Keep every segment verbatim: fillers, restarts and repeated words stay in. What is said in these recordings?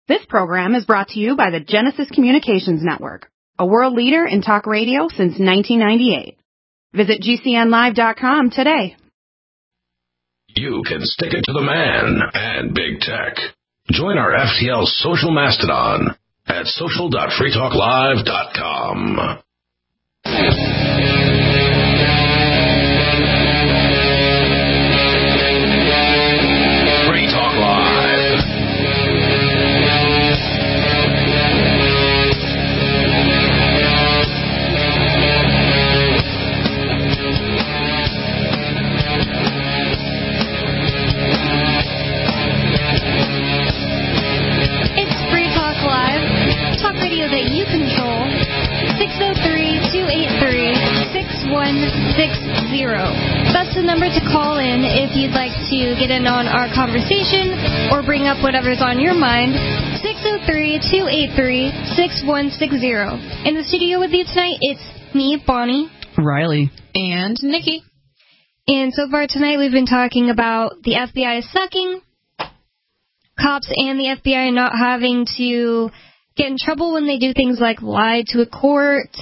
This program is brought to you by the Genesis Communications Network, a world leader in talk radio since nineteen ninety-eight. Visit G C N live dot com today. You can stick it to the man and big tech. Join our F T L social mastodon at social dot free talk live dot com. Free Talk Live. It's Free Talk Live, talk radio that you control. six oh three, two eight three, six one six zero. That's the number to call in if you'd like to get in on our conversation or bring up whatever's on your mind. six oh three, two eight three, six one six zero. In the studio with you tonight, it's me, Bonnie, Riley, and Nikki. And so far tonight we've been talking about the F B I sucking, cops and the F B I not having to get in trouble when they do things like lie to a court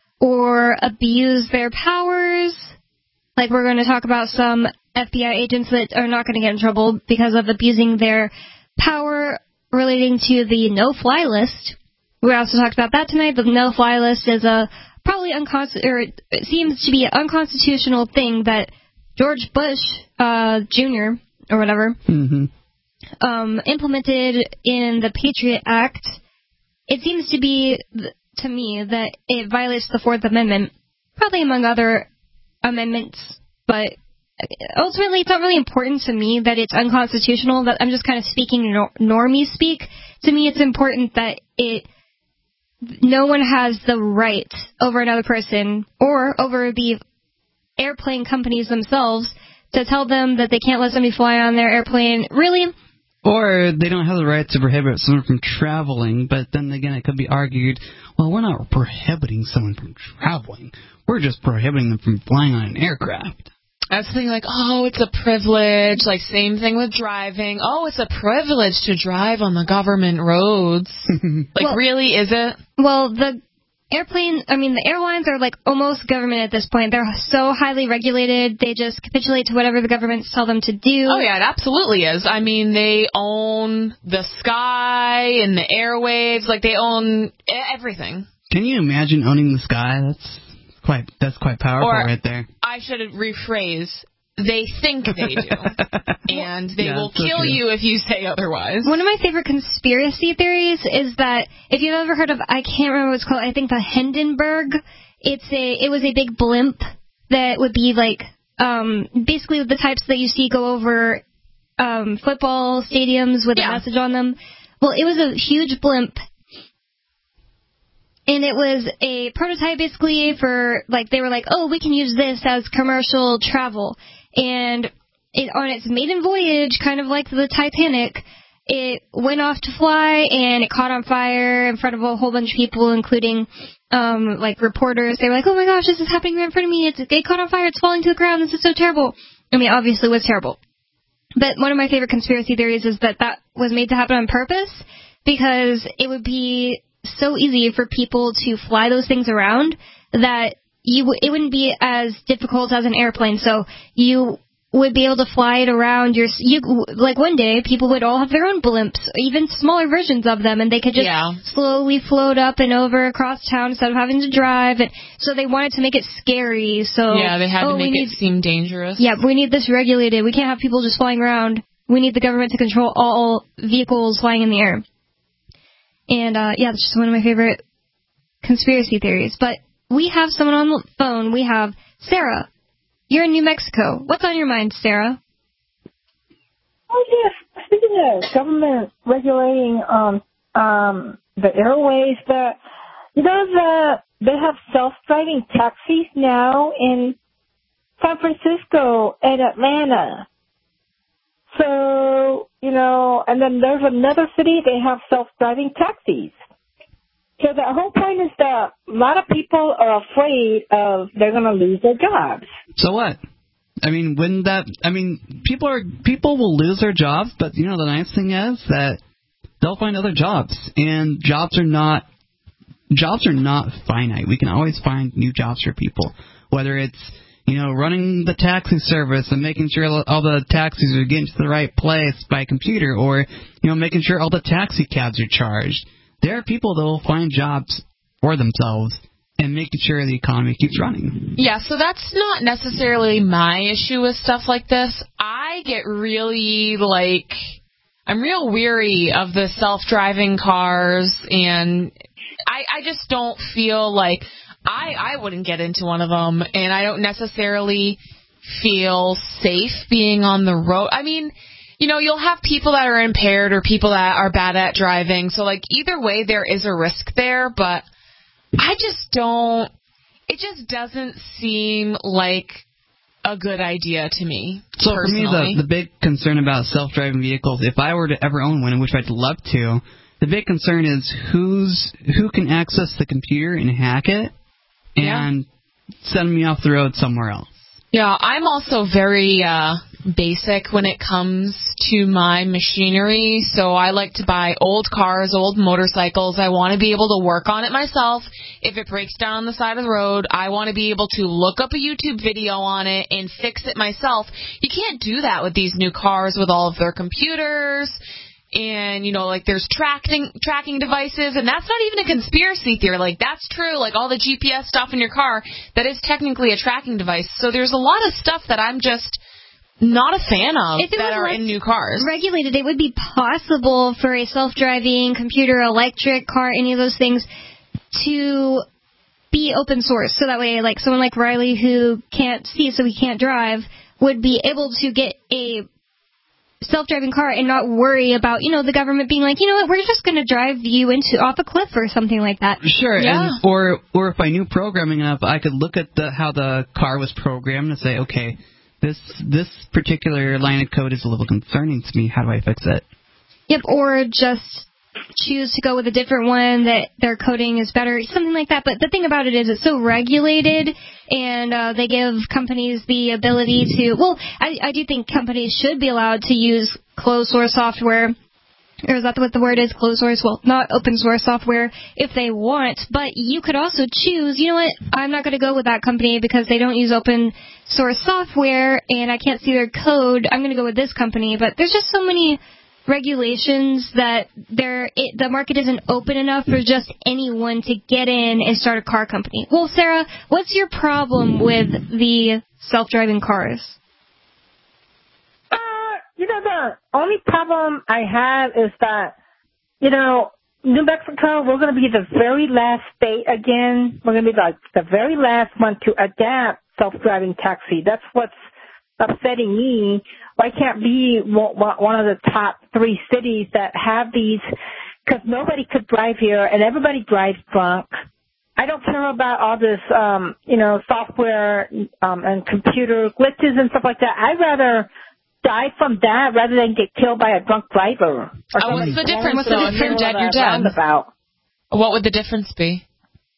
or abuse their powers. Like, we're going to talk about some F B I agents that are not going to get in trouble because of abusing their power relating to the no-fly list. We also talked about that tonight. The no-fly list is a probably unconst- or it seems to be an unconstitutional thing that George Bush uh, Junior or whatever mm-hmm. um, implemented in the Patriot Act. It seems to be, to me, that it violates the Fourth Amendment, probably among other amendments, but ultimately it's not really important to me that it's unconstitutional. That I'm just kind of speaking nor- normie speak. To me, it's important that it no one has the right over another person or over the airplane companies themselves to tell them that they can't let somebody fly on their airplane. Really? Or they don't have the right to prohibit someone from traveling, but then again it could be argued, well, we're not prohibiting someone from traveling. We're just prohibiting them from flying on an aircraft. That's the thing, like, oh, it's a privilege. Like, same thing with driving. Oh, it's a privilege to drive on the government roads. Like, well, really, is it? Well, the airplane, I mean, the airlines are like almost government at this point. They're so highly regulated, they just capitulate to whatever the governments tell them to do. Oh, yeah, it absolutely is. I mean, they own the sky and the airwaves. Like, they own everything. Can you imagine owning the sky? That's quite that's quite powerful or, right there. I should rephrase. They think they do. And they yeah, will so kill true. you if you say otherwise. One of my favorite conspiracy theories is that, if you've ever heard of, I can't remember what it's called, I think the Hindenburg, it's a, it was a big blimp that would be like, um, basically the types that you see go over um, football stadiums with yeah. a message on them. Well, it was a huge blimp. And it was a prototype, basically, for, like, they were like, oh, we can use this as commercial travel. And it, on its maiden voyage, kind of like the Titanic, it went off to fly, and it caught on fire in front of a whole bunch of people, including, um, like, reporters. They were like, oh, my gosh, this is happening right in front of me. It's, it caught on fire. It's falling to the ground. This is so terrible. I mean, obviously it was terrible. But one of my favorite conspiracy theories is that that was made to happen on purpose, because it would be so easy for people to fly those things around that you w- it wouldn't be as difficult as an airplane. So you would be able to fly it around your you like one day people would all have their own blimps, even smaller versions of them, and they could just yeah. slowly float up and over across town instead of having to drive. And so they wanted to make it scary. So yeah, they had oh, to make need, it seem dangerous. Yeah, we need this regulated. We can't have people just flying around. We need the government to control all vehicles flying in the air. And, uh, yeah, that's just one of my favorite conspiracy theories. But we have someone on the phone. We have Sarah. You're in New Mexico. What's on your mind, Sarah? Oh, yes. Speaking of government regulating um, um, the airways, the, you know, the, they have self-driving taxis now in San Francisco and Atlanta. So, you know, and then there's another city, they have self-driving taxis. So the whole point is that a lot of people are afraid of they're going to lose their jobs. So what? I mean, wouldn't that, I mean, people are, people will lose their jobs, but, you know, the nice thing is that they'll find other jobs. And jobs are not jobs are not finite. We can always find new jobs for people, whether it's, you know, running the taxi service and making sure all the taxis are getting to the right place by computer, or, you know, making sure all the taxi cabs are charged. There are people that will find jobs for themselves and making sure the economy keeps running. Yeah, so that's not necessarily my issue with stuff like this. I get really, like, I'm real weary of the self-driving cars, and I, I just don't feel like, I, I wouldn't get into one of them, and I don't necessarily feel safe being on the road. I mean, you know, you'll have people that are impaired or people that are bad at driving, so, like, either way there is a risk there, but I just don't, it just doesn't seem like a good idea to me, So personally. for me, the, the big concern about self-driving vehicles, if I were to ever own one, which I'd love to, the big concern is who's who can access the computer and hack it and yeah. send me off the road somewhere else. Yeah, I'm also very uh, basic when it comes to my machinery, so I like to buy old cars, old motorcycles. I want to be able to work on it myself. If it breaks down on the side of the road, I want to be able to look up a YouTube video on it and fix it myself. You can't do that with these new cars with all of their computers. And, you know, like, there's tracking tracking devices, and that's not even a conspiracy theory. Like, that's true. Like, all the G P S stuff in your car, that is technically a tracking device. So there's a lot of stuff that I'm just not a fan of that are in new cars. Regulated, it would be possible for a self-driving computer, electric car, any of those things, to be open source. So that way, like, someone like Riley who can't see, so he can't drive, would be able to get a self-driving car and not worry about, you know, the government being like, you know what, we're just going to drive you into off a cliff or something like that. Sure, yeah. and, or or if I knew programming enough, I could look at the how the car was programmed and say, okay, this this particular line of code is a little concerning to me. How do I fix it? Yep, or just choose to go with a different one that their coding is better, something like that. But the thing about it is it's so regulated, and uh, they give companies the ability to, well, I, I do think companies should be allowed to use closed source software, or is that what the word is, closed source? Well, not open source software if they want, but you could also choose, you know what, I'm not going to go with that company because they don't use open source software and I can't see their code. I'm going to go with this company. But there's just so many regulations that there it, the market isn't open enough for just anyone to get in and start a car company. Well, Sarah, what's your problem with the self-driving cars? Uh, you know, the only problem I have is that, you know, New Mexico, we're going to be the very last state again. We're going to be like the very last one to adapt self-driving taxi. That's what's upsetting me. Why can't be one of the top three cities that have these? Because nobody could drive here, and everybody drives drunk. I don't care about all this, um, you know, software um, and computer glitches and stuff like that. I'd rather die from that rather than get killed by a drunk driver. Oh, what's the difference, though? If you're dead, you're dead. What would the difference be?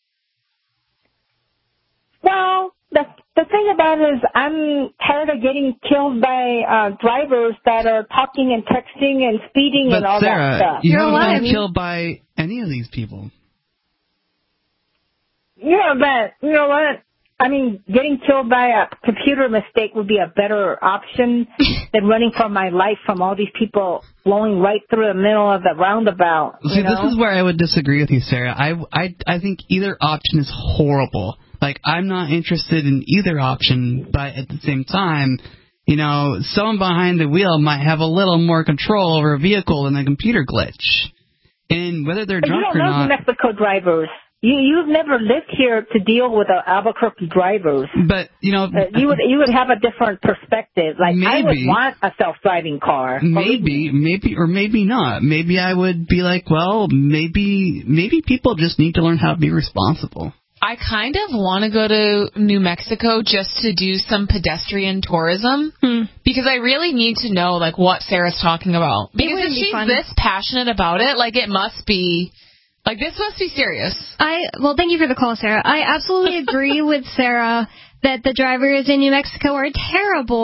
Well, the the thing about it is I'm tired of getting killed by uh, drivers that are talking and texting and speeding but and all Sarah, that stuff. you You're haven't alive. been killed by any of these people. Yeah, but you know what? I mean, getting killed by a computer mistake would be a better option than running for my life from all these people blowing right through the middle of the roundabout. See, you know? this is where I would disagree with you, Sarah. I, I, I think either option is horrible. Like, I'm not interested in either option, but at the same time, you know, someone behind the wheel might have a little more control over a vehicle than a computer glitch. And whether they're But drunk you don't or know not... New Mexico drivers. You, you've never lived here to deal with the Albuquerque drivers. But, you know... Uh, you would you would have a different perspective. Like, maybe, I would want a self-driving car. Maybe, maybe, or maybe not. Maybe I would be like, well, maybe, maybe people just need to learn how to be responsible. I kind of want to go to New Mexico just to do some pedestrian tourism Hmm. because I really need to know, like, what Sarah's talking about. Because if be she's fun. this passionate about it, like, it must be, like, this must be serious. I well, thank you for the call, Sarah. I absolutely agree with Sarah that the drivers in New Mexico are terrible.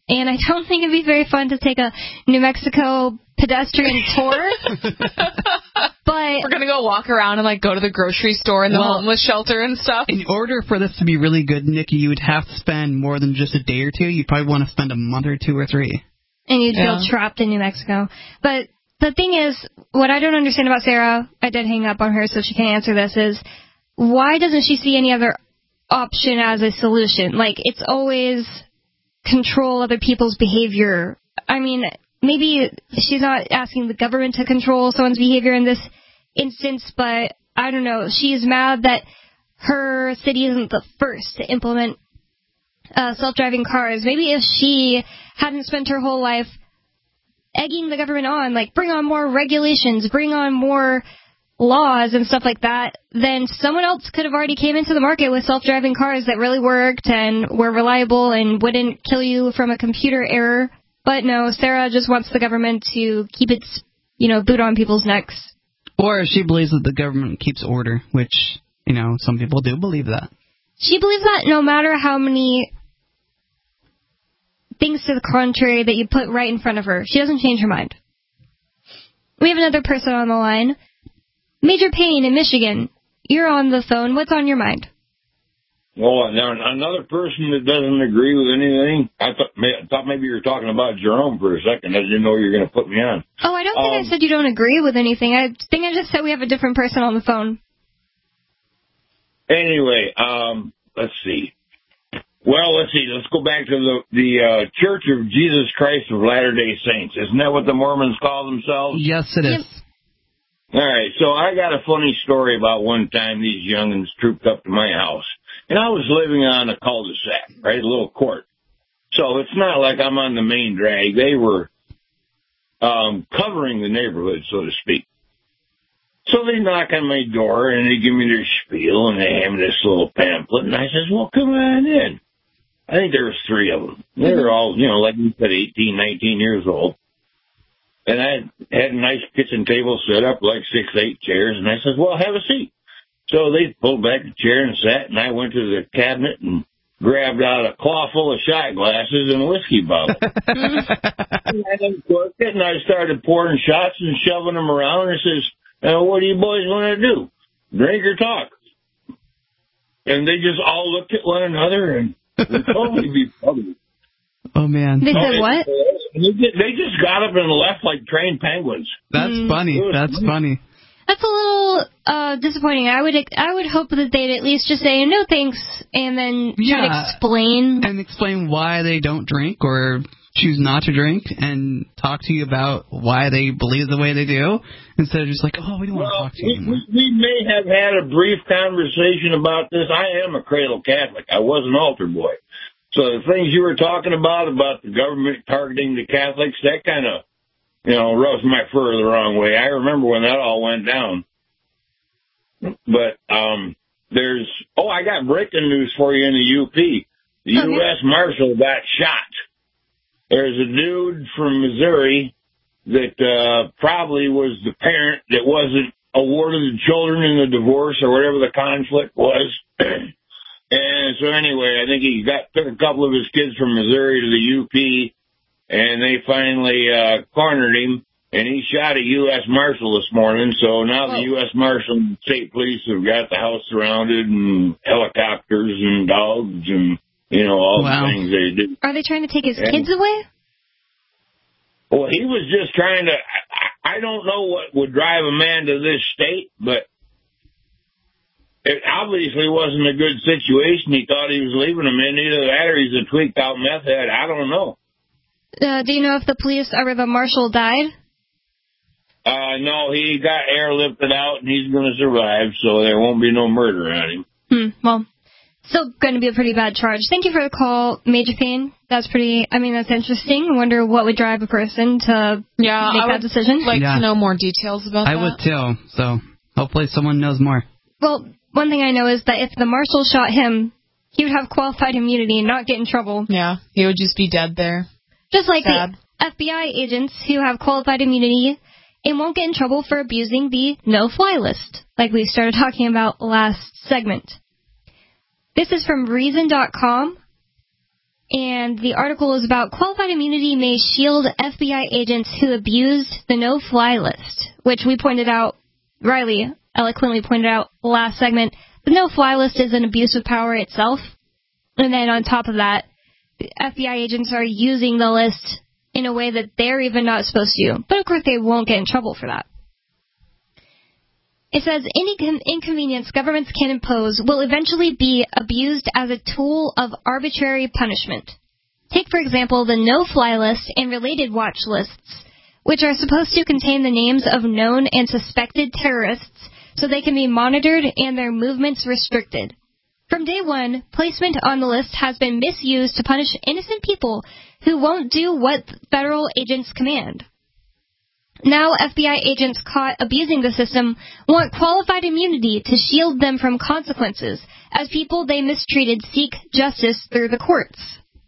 and I don't think it'd be very fun to take a New Mexico pedestrian tour. But we're gonna go walk around and like go to the grocery store and the well, homeless shelter and stuff. In order for this to be really good, Nikki, you would have to spend more than just a day or two. You'd probably want to spend a month or two or three. And you'd yeah. feel trapped in New Mexico. But the thing is, what I don't understand about Sarah, I did hang up on her so she can't answer this, is why doesn't she see any other option as a solution? Like, it's always control other people's behavior. I mean, maybe she's not asking the government to control someone's behavior in this instance, but I don't know. She's mad that her city isn't the first to implement uh, self-driving cars. Maybe if she hadn't spent her whole life egging the government on, like, bring on more regulations, bring on more laws and stuff like that, then someone else could have already came into the market with self-driving cars that really worked and were reliable and wouldn't kill you from a computer error. But no, Sarah just wants the government to keep its, you know, boot on people's necks. Or she believes that the government keeps order, which, you know, some people do believe that. She believes that no matter how many things to the contrary that you put right in front of her, she doesn't change her mind. We have another person on the line. Major Payne in Michigan. You're on the phone. What's on your mind? Well, now another person that doesn't agree with anything. I thought, I thought maybe you were talking about Jerome for a second. I didn't know you were going to put me on. Oh, I don't think um, I said you don't agree with anything. I think I just said we have a different person on the phone. Anyway, um, let's see. Well, let's see. Let's go back to the the uh, Church of Jesus Christ of Latter-day Saints. Isn't that what the Mormons call themselves? Yes, it is. Yep. All right. So I got a funny story about one time these youngins trooped up to my house. And I was living on a cul-de-sac, right, a little court. So it's not like I'm on the main drag. They were um, covering the neighborhood, so to speak. So they knock on my door, and they give me their spiel, and they hand me this little pamphlet. And I says, well, come on in. I think there was three of them. They were all, you know, like you said, eighteen, nineteen years old. And I had a nice kitchen table set up, like six, eight chairs. And I says, well, have a seat. So they pulled back the chair and sat, and I went to the cabinet and grabbed out a claw full of shot glasses and a whiskey bottle. And I uncorked it, and I started pouring shots and shoving them around. And I says, now, what do you boys want to do? Drink or talk? And they just all looked at one another and would totally be public. Oh, man. They said what? They just got up and left like trained penguins. That's mm. funny. That's funny. That's a little uh, disappointing. I would I would hope that they'd at least just say no thanks and then try yeah. to explain. And explain why they don't drink or choose not to drink and talk to you about why they believe the way they do instead of just like, oh, we don't well, want to talk to you anymore. We, we may have had a brief conversation about this. I am a cradle Catholic. I was an altar boy. So the things you were talking about, about the government targeting the Catholics, that kind of, you know, rubs my fur the wrong way. I remember when that all went down. But um, there's, oh, I got breaking news for you in the U P. The okay. U S Marshal got shot. There's a dude from Missouri that uh, probably was the parent that wasn't awarded the children in the divorce or whatever the conflict was. And so anyway, I think he got took a couple of his kids from Missouri to the U P, and they finally uh, cornered him, and he shot a U S Marshal this morning. So now the U S Marshal and state police have got the house surrounded and helicopters and dogs and, you know, all wow. the things they do. Are they trying to take his and, kids away? Well, he was just trying to, I, I don't know what would drive a man to this state, but it obviously wasn't a good situation. He thought he was leaving them in. Either that or he's a tweaked out meth head. I don't know. Uh, do you know if the police or the marshal died? Uh, no, he got airlifted out and he's going to survive, so there won't be no murder on him. Hmm, well, still going to be a pretty bad charge. Thank you for the call, Major Payne. That's pretty, I mean, that's interesting. I wonder what would drive a person to yeah, make I that decision. like yeah. to know more details about I that. I would too, so hopefully someone knows more. Well, one thing I know is that if the marshal shot him, he would have qualified immunity and not get in trouble. Yeah, he would just be dead there. Just like Sad. the F B I agents who have qualified immunity and won't get in trouble for abusing the no-fly list, like we started talking about last segment. This is from Reason dot com. And the article is about qualified immunity may shield F B I agents who abused the no-fly list, which we pointed out, Riley eloquently pointed out last segment. The no-fly list is an abuse of power itself. And then on top of that, F B I agents are using the list in a way that they're even not supposed to. But of course they won't get in trouble for that. It says, any con- inconvenience governments can impose will eventually be abused as a tool of arbitrary punishment. Take, for example, the no-fly list and related watch lists, which are supposed to contain the names of known and suspected terrorists so they can be monitored and their movements restricted. From day one, placement on the list has been misused to punish innocent people who won't do what federal agents command. Now F B I agents caught abusing the system want qualified immunity to shield them from consequences, as people they mistreated seek justice through the courts.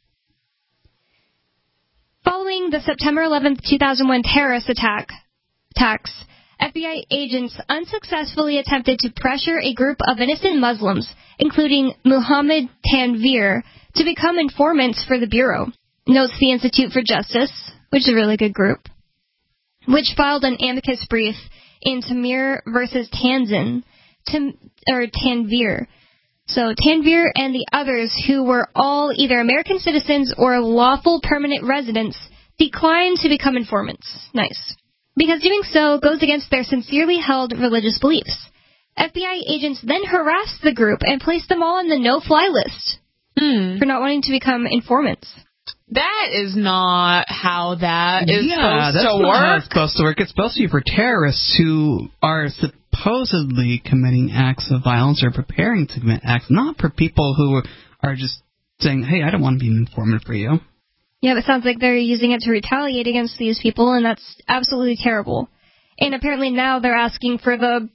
Following the September eleventh, two thousand one terrorist attack, attacks, F B I agents unsuccessfully attempted to pressure a group of innocent Muslims, including Muhammad Tanvir, to become informants for the Bureau, notes the Institute for Justice, which is a really good group, which filed an amicus brief in Tamir versus Tanzin, Tam, or Tanvir. So Tanvir and the others, who were all either American citizens or lawful permanent residents, declined to become informants. Nice. Because doing so goes against their sincerely held religious beliefs. F B I agents then harassed the group and placed them all on the no-fly list Hmm. for not wanting to become informants. That is not how that is yeah, supposed that's to not work. how it's supposed to work. It's supposed to be for terrorists who are supposedly committing acts of violence or preparing to commit acts, not for people who are just saying, hey, I don't want to be an informant for you. Yeah, it sounds like they're using it to retaliate against these people, and that's absolutely terrible. And apparently now they're asking for the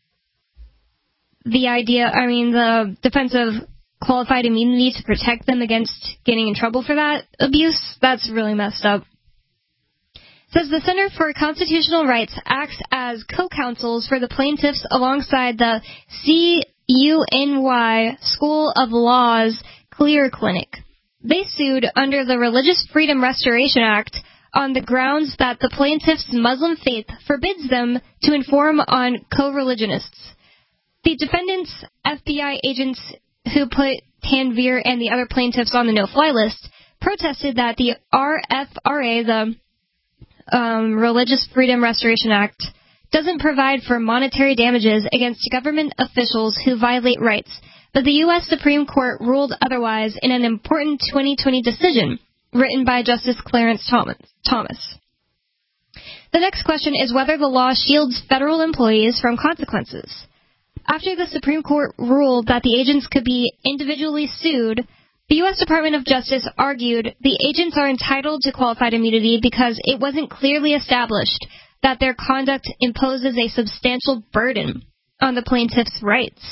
the idea, I mean, the defense of qualified immunity to protect them against getting in trouble for that abuse. That's really messed up. It says the Center for Constitutional Rights acts as co-counsels for the plaintiffs alongside the C U N Y School of Law's Clear Clinic. They sued under the Religious Freedom Restoration Act on the grounds that the plaintiffs' Muslim faith forbids them to inform on co-religionists. The defendants, F B I agents who put Tanvir and the other plaintiffs on the no-fly list, protested that the R F R A, the um, Religious Freedom Restoration Act, doesn't provide for monetary damages against government officials who violate rights, but the U S Supreme Court ruled otherwise in an important twenty twenty decision written by Justice Clarence Thomas. The next question is whether the law shields federal employees from consequences. After the Supreme Court ruled that the agents could be individually sued, the U S Department of Justice argued the agents are entitled to qualified immunity because it wasn't clearly established that their conduct imposes a substantial burden on the plaintiff's rights.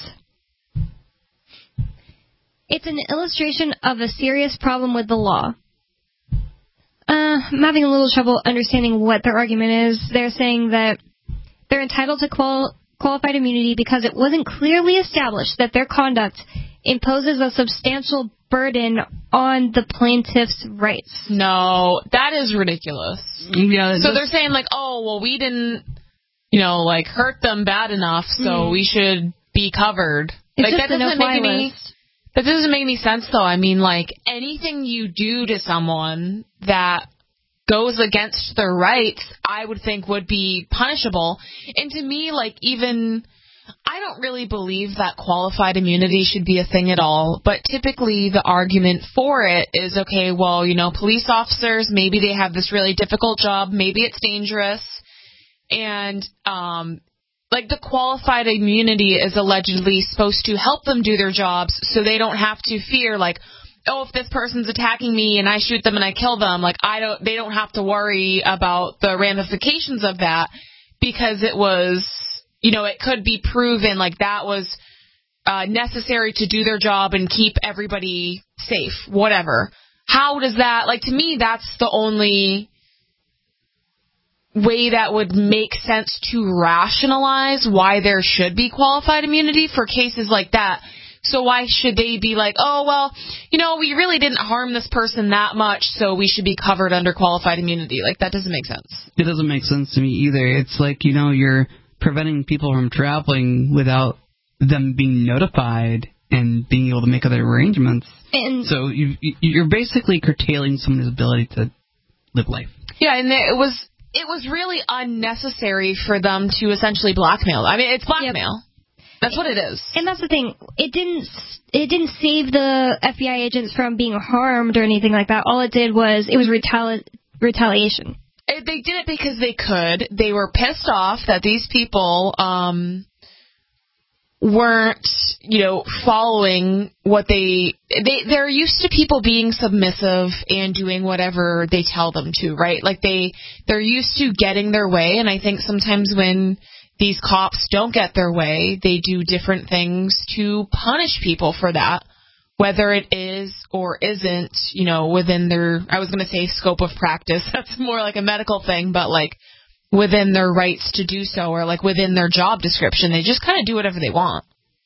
It's an illustration of a serious problem with the law. Uh, I'm having a little trouble understanding what their argument is. They're saying that they're entitled to qual- qualified immunity because it wasn't clearly established that their conduct imposes a substantial burden on the plaintiff's rights. No, that is ridiculous. Yeah, so they're saying, like, oh, well, we didn't, you know, like, hurt them bad enough, so mm. we should be covered. It's like, just that doesn't no make any... list. That doesn't make any sense, though. I mean, like, anything you do to someone that goes against their rights, I would think would be punishable. And to me, like, even, I don't really believe that qualified immunity should be a thing at all. But typically the argument for it is, okay, well, you know, police officers, maybe they have this really difficult job. Maybe it's dangerous. And, um... like, the qualified immunity is allegedly supposed to help them do their jobs so they don't have to fear, like, oh, if this person's attacking me and I shoot them and I kill them, like, I don't, they don't have to worry about the ramifications of that because it was, you know, it could be proven, like, that was uh, necessary to do their job and keep everybody safe, whatever. How does that, like, to me, that's the only way that would make sense to rationalize why there should be qualified immunity for cases like that. So why should they be like, oh, well, you know, we really didn't harm this person that much, so we should be covered under qualified immunity? Like, that doesn't make sense. It doesn't make sense to me either. It's like, you know, you're preventing people from traveling without them being notified and being able to make other arrangements. And so you, you're basically curtailing someone's ability to live life. Yeah, and it was it was really unnecessary for them to essentially blackmail. I mean, it's blackmail. Yep. That's what it is. And that's the thing. It didn't it didn't save the F B I agents from being harmed or anything like that. All it did was it was retali- retaliation. It, they did it because they could. They were pissed off that these people um, weren't, you know, following what they, they... They're used to people being submissive and doing whatever they tell them to, right? Like, they, they're used to getting their way, and I think sometimes when these cops don't get their way, they do different things to punish people for that, whether it is or isn't, you know, within their, I was going to say scope of practice. That's more like a medical thing, but like within their rights to do so, or like within their job description. They just kind of do whatever they want.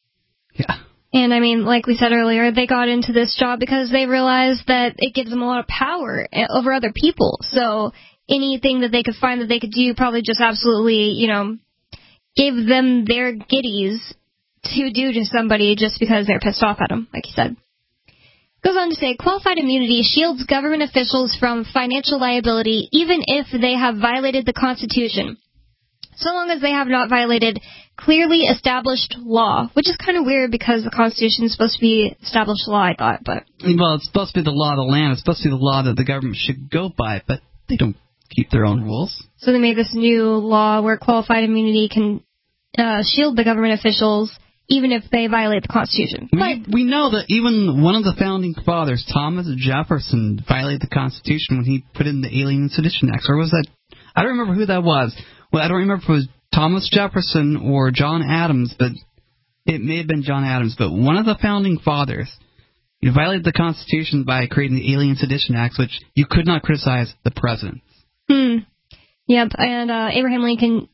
Yeah. And I mean, like we said earlier, they got into this job because they realized that it gives them a lot of power over other people. So anything that they could find that they could do probably just absolutely, you know, gave them their giddies to do to somebody just because they're pissed off at them, like you said. Goes on to say, qualified immunity shields government officials from financial liability even if they have violated the Constitution, so long as they have not violated clearly established law, which is kind of weird because the Constitution is supposed to be established law, I thought. But well, it's supposed to be the law of the land. It's supposed to be the law that the government should go by, but they don't keep their own rules. So they made this new law where qualified immunity can uh, shield the government officials even if they violate the Constitution. We, but we know that even one of the founding fathers, Thomas Jefferson, violated the Constitution when he put in the Alien and Sedition Acts. Or was that... I don't remember who that was. Well, I don't remember if it was Thomas Jefferson or John Adams, but it may have been John Adams. But one of the founding fathers, you know, violated the Constitution by creating the Alien and Sedition Acts, which you could not criticize the president. Hmm. Yep, and uh, Abraham Lincoln,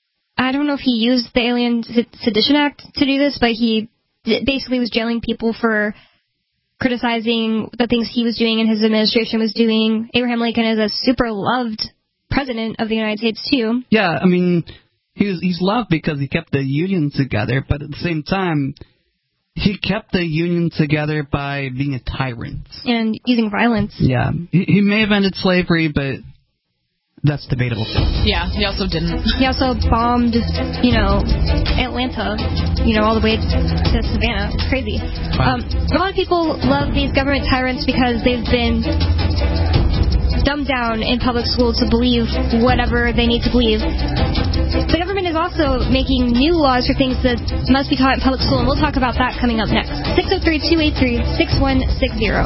I don't know if he used the Alien Sedition Act to do this, but he basically was jailing people for criticizing the things he was doing and his administration was doing. Abraham Lincoln is a super loved president of the United States, too. Yeah, I mean, he was, he's loved because he kept the Union together, but at the same time, he kept the Union together by being a tyrant. And using violence. Yeah, he, he may have ended slavery, but that's debatable. Yeah, he also didn't. He also bombed, you know, Atlanta, you know, all the way to Savannah. It's crazy. Wow. Um, a lot of people love these government tyrants because they've been dumbed down in public schools to believe whatever they need to believe. The government is also making new laws for things that must be taught in public school, and we'll talk about that coming up next. six oh three, two eight three, six one six zero.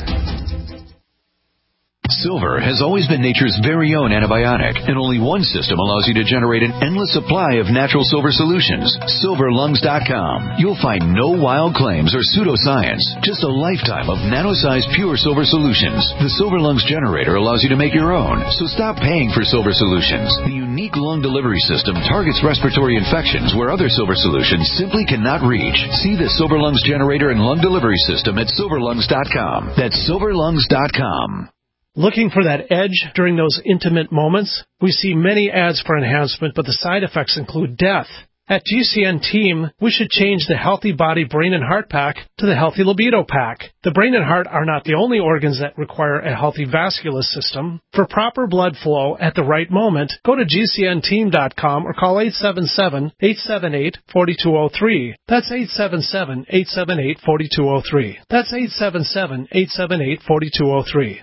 Silver has always been nature's very own antibiotic, and only one system allows you to generate an endless supply of natural silver solutions. silver lungs dot com. You'll find no wild claims or pseudoscience, just a lifetime of nano-sized pure silver solutions. The Silver Lungs generator allows you to make your own, so stop paying for silver solutions. The unique lung delivery system targets respiratory infections where other silver solutions simply cannot reach. See the Silver Lungs generator and lung delivery system at silver lungs dot com. That's silver lungs dot com. Looking for that edge during those intimate moments? We see many ads for enhancement, but the side effects include death. At G C N Team, we should change the Healthy Body Brain and Heart Pack to the Healthy Libido Pack. The brain and heart are not the only organs that require a healthy vascular system. For proper blood flow at the right moment, go to G C N team dot com or call eight seven seven, eight seven eight, four two zero three. That's eight seven seven, eight seven eight, four two zero three. That's eight seven seven, eight seven eight, four two zero three.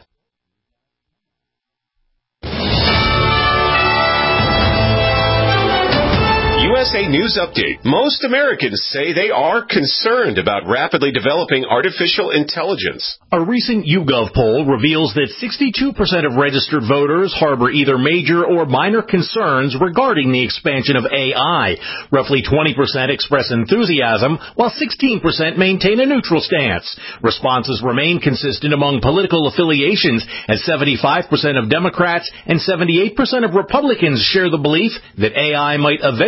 U S A News Update. Most Americans say they are concerned about rapidly developing artificial intelligence. A recent YouGov poll reveals that sixty-two percent of registered voters harbor either major or minor concerns regarding the expansion of A I. Roughly twenty percent express enthusiasm, while sixteen percent maintain a neutral stance. Responses remain consistent among political affiliations, as seventy-five percent of Democrats and seventy-eight percent of Republicans share the belief that A I might eventually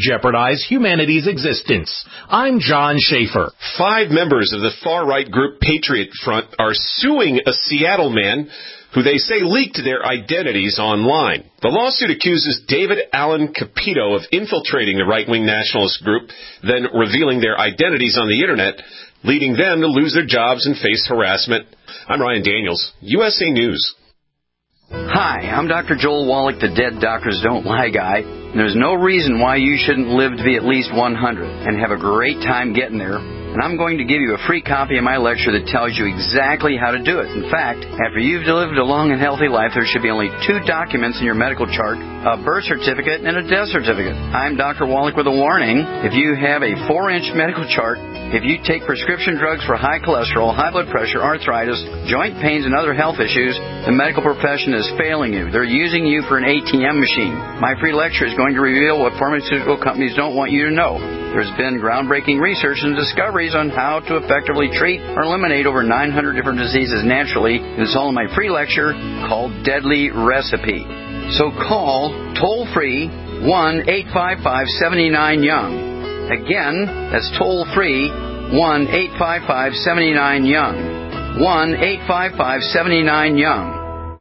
jeopardize humanity's existence. I'm John Schaefer. Five members of the far-right group Patriot Front are suing a Seattle man who they say leaked their identities online. The lawsuit accuses David Allen Capito of infiltrating the right-wing nationalist group, then revealing their identities on the Internet, leading them to lose their jobs and face harassment. I'm Ryan Daniels, U S A News. Hi, I'm Doctor Joel Wallach, the Dead Doctors Don't Lie guy. There's no reason why you shouldn't live to be at least one hundred and have a great time getting there. And I'm going to give you a free copy of my lecture that tells you exactly how to do it. In fact, after you've lived a long and healthy life, there should be only two documents in your medical chart, a birth certificate and a death certificate. I'm Doctor Wallach with a warning. If you have a four-inch medical chart, if you take prescription drugs for high cholesterol, high blood pressure, arthritis, joint pains, and other health issues, the medical profession is failing you. They're using you for an A T M machine. My free lecture is going to reveal what pharmaceutical companies don't want you to know. There's been groundbreaking research and discoveries on how to effectively treat or eliminate over nine hundred different diseases naturally. It's all in my free lecture called Deadly Recipe. So call toll-free one eight five five, seven nine, young. Again, that's toll-free one eight five five, seven nine, young. one eight five five, seven nine, young.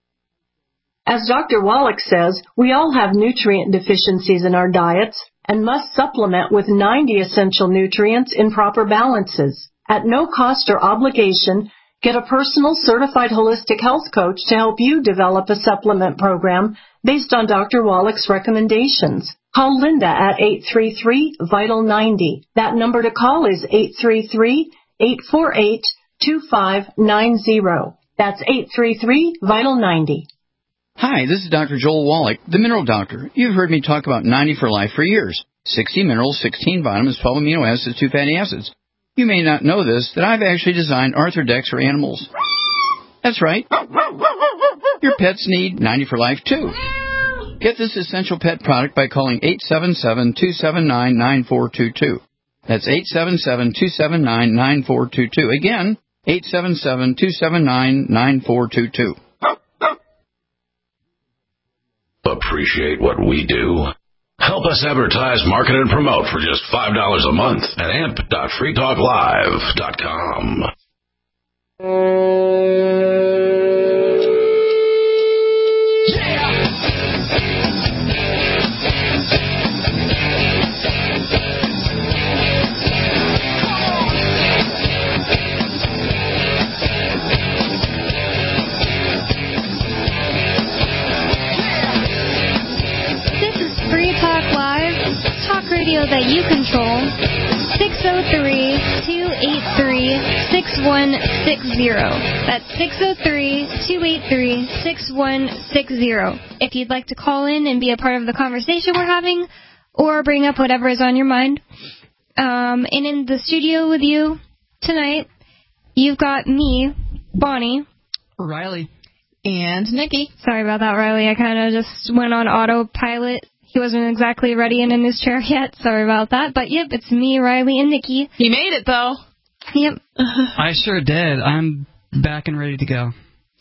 As Doctor Wallach says, we all have nutrient deficiencies in our diets and must supplement with ninety essential nutrients in proper balances. At no cost or obligation, get a personal certified holistic health coach to help you develop a supplement program based on Doctor Wallach's recommendations. Call Linda at eight three three, vital ninety. That number to call is eight three three, eight four eight, two five nine zero. That's eight three three, vital ninety. Hi, this is Doctor Joel Wallach, the Mineral Doctor. You've heard me talk about ninety for Life for years. sixty minerals, sixteen vitamins, twelve amino acids, two fatty acids. You may not know this, that I've actually designed Arthrodex for animals. That's right. Your pets need ninety for Life, too. Get this essential pet product by calling eight seven seven, two seven nine, nine four two two. That's eight seven seven, two seven nine, nine four two two. Again, eight seven seven, two seven nine, nine four two two. Appreciate what we do? Help us advertise, market, and promote for just five dollars a month at amp dot free talk live dot com. Radio that you control, six oh three, two eight three, six one six zero. That's six oh three, two eight three, six one six zero. If you'd like to call in and be a part of the conversation we're having, or bring up whatever is on your mind. Um, and in the studio with you tonight, you've got me, Bonnie, Riley, and Nikki. Sorry about that, Riley. I kind of just went on autopilot. He wasn't exactly ready and in his chair yet. Sorry about that. But, yep, it's me, Riley, and Nikki. He made it, though. Yep. I sure did. I'm back and ready to go.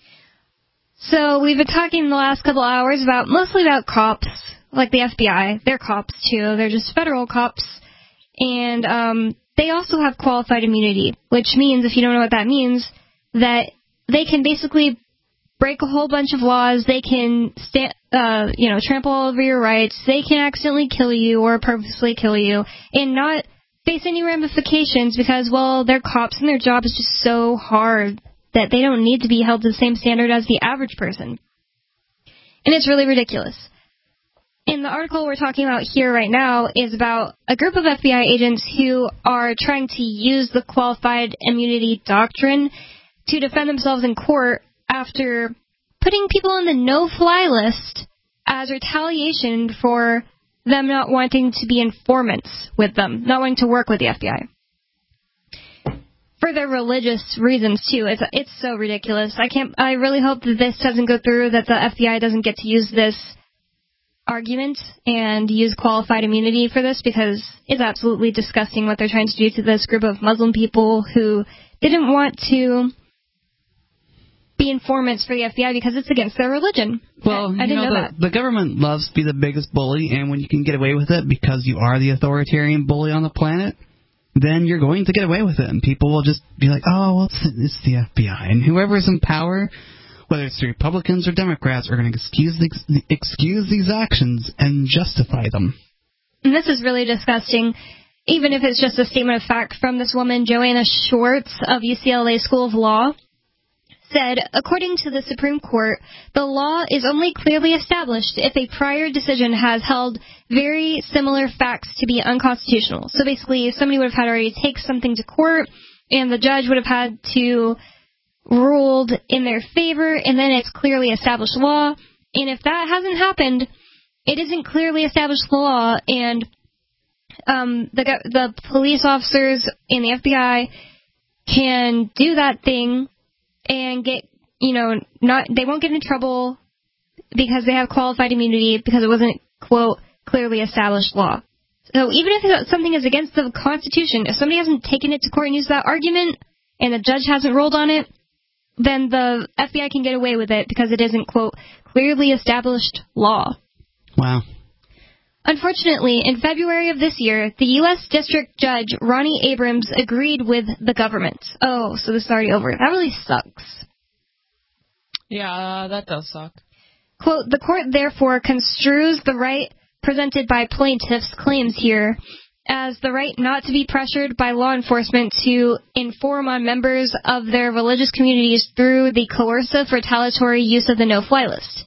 So we've been talking the last couple hours about mostly about cops, like the F B I. They're cops, too. They're just federal cops. And um, they also have qualified immunity, which means, if you don't know what that means, that they can basically break a whole bunch of laws. They can, sta- uh, you know, trample all over your rights. They can accidentally kill you or purposely kill you and not face any ramifications because, well, they're cops and their job is just so hard that they don't need to be held to the same standard as the average person. And it's really ridiculous. And the article we're talking about here right now is about a group of F B I agents who are trying to use the qualified immunity doctrine to defend themselves in court after putting people on the no-fly list as retaliation for them not wanting to be informants with them, not wanting to work with the F B I. For their religious reasons, too. It's it's so ridiculous. I can't. I really hope that this doesn't go through, that the F B I doesn't get to use this argument and use qualified immunity for this, because it's absolutely disgusting what they're trying to do to this group of Muslim people who didn't want to be informants for the F B I because it's against their religion. Well, I, I you didn't know, know the, that. the government loves to be the biggest bully, and when you can get away with it because you are the authoritarian bully on the planet, then you're going to get away with it, and people will just be like, oh, well, it's, it's the F B I. And whoever's in power, whether it's the Republicans or Democrats, are going to excuse, the, excuse these actions and justify them. And this is really disgusting, even if it's just a statement of fact from this woman, Joanna Schwartz of U C L A School of Law, said, according to the Supreme Court, the law is only clearly established if a prior decision has held very similar facts to be unconstitutional. So basically, somebody would have had to already take something to court, and the judge would have had to ruled in their favor, and then it's clearly established law. And if that hasn't happened, it isn't clearly established law, and um, the the police officers and the F B I can do that thing and get, you know, not they won't get in trouble because they have qualified immunity because it wasn't, quote, clearly established law. So even if something is against the Constitution, if somebody hasn't taken it to court and used that argument, and the judge hasn't ruled on it, then the F B I can get away with it because it isn't, quote, clearly established law. Wow. Unfortunately, in February of this year, the U S District Judge Ronnie Abrams agreed with the government. Oh, so this is already over. That really sucks. Yeah, that does suck. Quote, the court therefore construes the right presented by plaintiffs' claims here as the right not to be pressured by law enforcement to inform on members of their religious communities through the coercive retaliatory use of the no-fly list.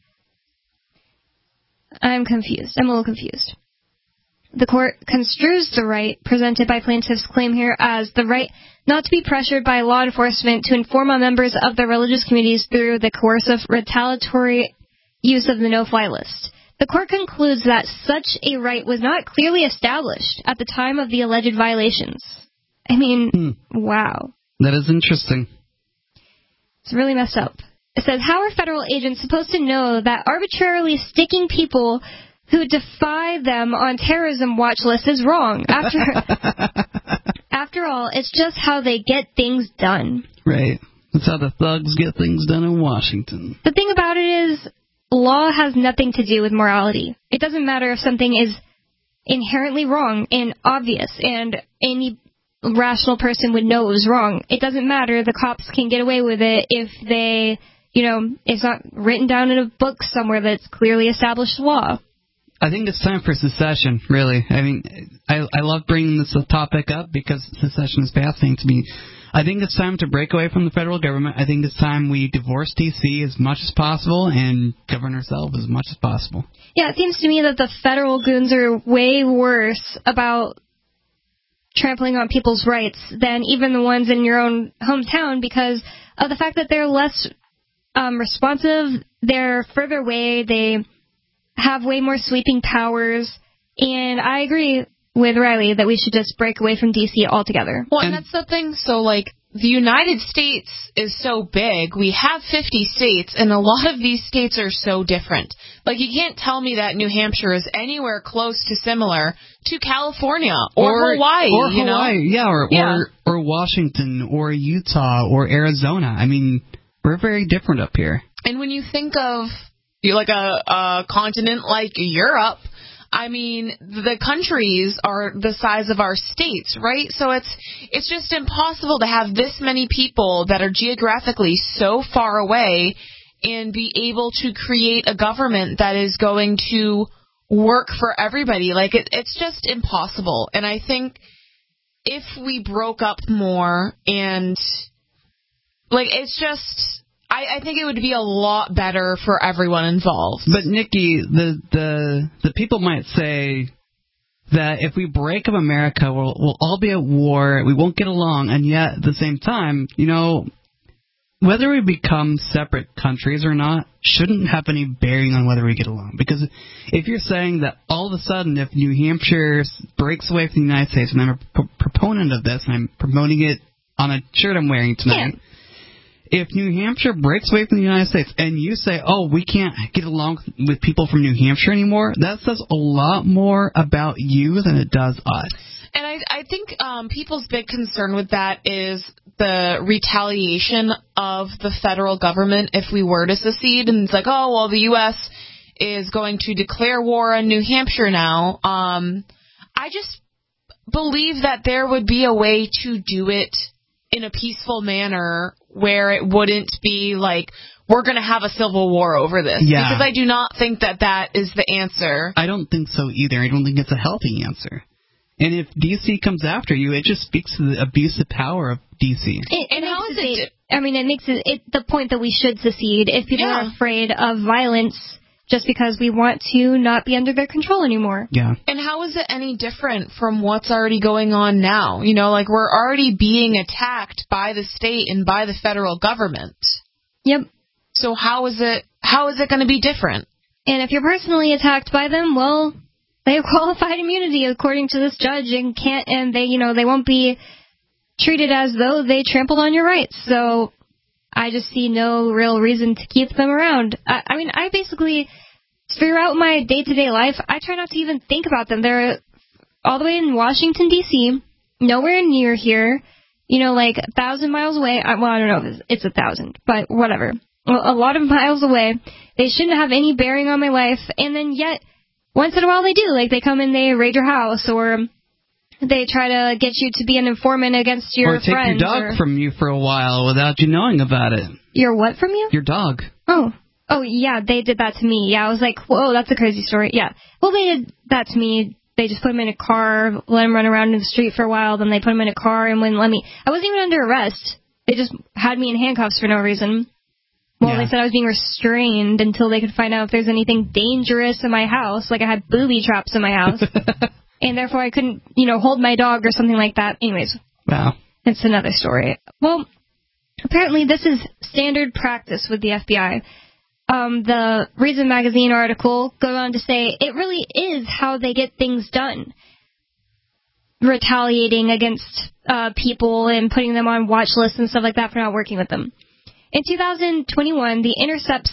I'm confused. I'm a little confused. The court construes the right presented by plaintiffs' claim here as the right not to be pressured by law enforcement to inform on members of their religious communities through the coercive retaliatory use of the no-fly list. The court concludes that such a right was not clearly established at the time of the alleged violations. I mean, hmm. wow. That is interesting. It's really messed up. It says, how are federal agents supposed to know that arbitrarily sticking people who defy them on terrorism watch lists is wrong? After, after all, it's just how they get things done. Right. That's how the thugs get things done in Washington. The thing about it is, law has nothing to do with morality. It doesn't matter if something is inherently wrong and obvious and any rational person would know it was wrong. It doesn't matter. The cops can get away with it if they, you know, it's not written down in a book somewhere that's clearly established law. I think it's time for secession, really. I mean, I, I love bringing this topic up because secession is fascinating to me. I think it's time to break away from the federal government. I think it's time we divorce D C as much as possible and govern ourselves as much as possible. Yeah, it seems to me that the federal goons are way worse about trampling on people's rights than even the ones in your own hometown because of the fact that they're less um, responsive, they're further away, they have way more sweeping powers, and I agree with Riley that we should just break away from D C altogether. Well, and that's the thing. So, like, the United States is so big. We have fifty states, and a lot of these states are so different. Like, you can't tell me that New Hampshire is anywhere close to similar to California or, or Hawaii. Or you Hawaii, know? yeah, or, yeah. or or Washington, or Utah, or Arizona. I mean, we're very different up here. And when you think of, you like a, a continent like Europe, I mean, the countries are the size of our states, right? So it's it's just impossible to have this many people that are geographically so far away and be able to create a government that is going to work for everybody. Like, it, it's just impossible. And I think if we broke up more and, like, it's just... I, I think it would be a lot better for everyone involved. But, Nikki, the the the people might say that if we break up America, we'll, we'll all be at war, we won't get along, and yet, at the same time, you know, whether we become separate countries or not shouldn't have any bearing on whether we get along. Because if you're saying that all of a sudden, if New Hampshire breaks away from the United States, and I'm a p- proponent of this, and I'm promoting it on a shirt I'm wearing tonight... Yeah. If New Hampshire breaks away from the United States and you say, oh, we can't get along with people from New Hampshire anymore, that says a lot more about you than it does us. And I, I think um, people's big concern with that is the retaliation of the federal government if we were to secede. And it's like, oh, well, the U S is going to declare war on New Hampshire now. Um, I just believe that there would be a way to do it in a peaceful manner where it wouldn't be like, we're going to have a civil war over this. Yeah. Because I do not think that that is the answer. I don't think so either. I don't think it's a healthy answer. And if D C comes after you, it just speaks to the abuse of power of D C. It, and how is it? I mean, it makes it, it the point that we should secede if people yeah. are afraid of violence just because we want to not be under their control anymore. Yeah. And how is it any different from what's already going on now? You know, like we're already being attacked by the state and by the federal government. Yep. So how is it how is it going to be different? And if you're personally attacked by them, well, they have qualified immunity according to this judge and can't and they, you know, they won't be treated as though they trampled on your rights. So I just see no real reason to keep them around. I, I mean, I basically, throughout my day-to-day life, I try not to even think about them. They're all the way in Washington, D C, nowhere near here, you know, like a thousand miles away. I, well, I don't know if it's, it's a thousand, but whatever. Well, a lot of miles away. They shouldn't have any bearing on my life, and then yet, once in a while they do. Like, they come and they raid your house, or they try to get you to be an informant against your friends. Or take friends, your dog or... from you for a while without you knowing about it. Your what from you? Your dog. Oh. Oh, yeah, they did that to me. Yeah, I was like, whoa, that's a crazy story. Yeah. Well, they did that to me. They just put him in a car, let him run around in the street for a while, then they put him in a car and wouldn't let me. I wasn't even under arrest. They just had me in handcuffs for no reason. Well, yeah. They said I was being restrained until they could find out if there's anything dangerous in my house, like I had booby traps in my house. And therefore I couldn't, you know, hold my dog or something like that. Anyways. Wow. It's another story. Well, apparently this is standard practice with the F B I. Um, the Reason Magazine article goes on to say it really is how they get things done. Retaliating against uh, people and putting them on watch lists and stuff like that for not working with them. In two thousand twenty-one, The Intercept's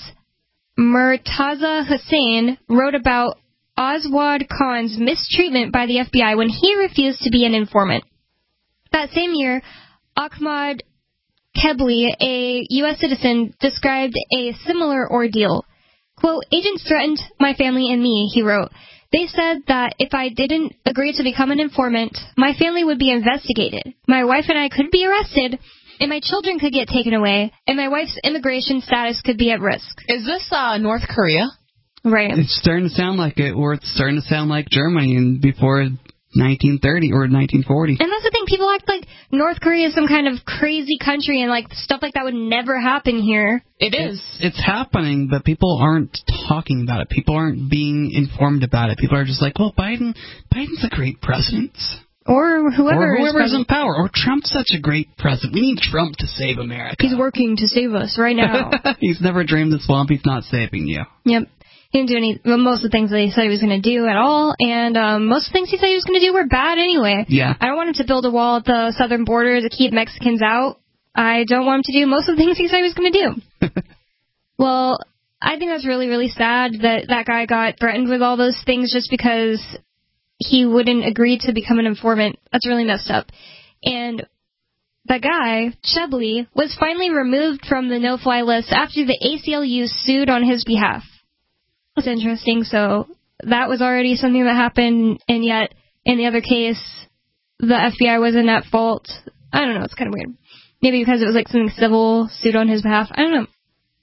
Murtaza Hussain wrote about Aswad Khan's mistreatment by the F B I when he refused to be an informant. That same year, Ahmad Kebli, a U S citizen, described a similar ordeal. Quote, agents threatened my family and me, he wrote. They said that if I didn't agree to become an informant, my family would be investigated. My wife and I could be arrested, and my children could get taken away, and my wife's immigration status could be at risk. Is this uh, North Korea? Right. It's starting to sound like it, or it's starting to sound like Germany and before nineteen thirty or nineteen forty. And that's the thing. People act like North Korea is some kind of crazy country and like stuff like that would never happen here. It is. It's, it's happening, but people aren't talking about it. People aren't being informed about it. People are just like, well, Biden, Biden's a great president. Or whoever or whoever's is in power. Or Trump's such a great president. We need Trump to save America. He's working to save us right now. He's never dreamed the swamp. He's not saving you. Yep. He didn't do any, well, most of the things that he said he was going to do at all, and um, most of the things he said he was going to do were bad anyway. Yeah. I don't want him to build a wall at the southern border to keep Mexicans out. I don't want him to do most of the things he said he was going to do. Well, I think that's really, really sad that that guy got threatened with all those things just because he wouldn't agree to become an informant. That's really messed up. And the guy, Chebli, was finally removed from the no-fly list after the A C L U sued on his behalf. That's interesting. So that was already something that happened, and yet in the other case, the F B I wasn't at fault. I don't know. It's kind of weird. Maybe because it was like something civil sued on his behalf. I don't know.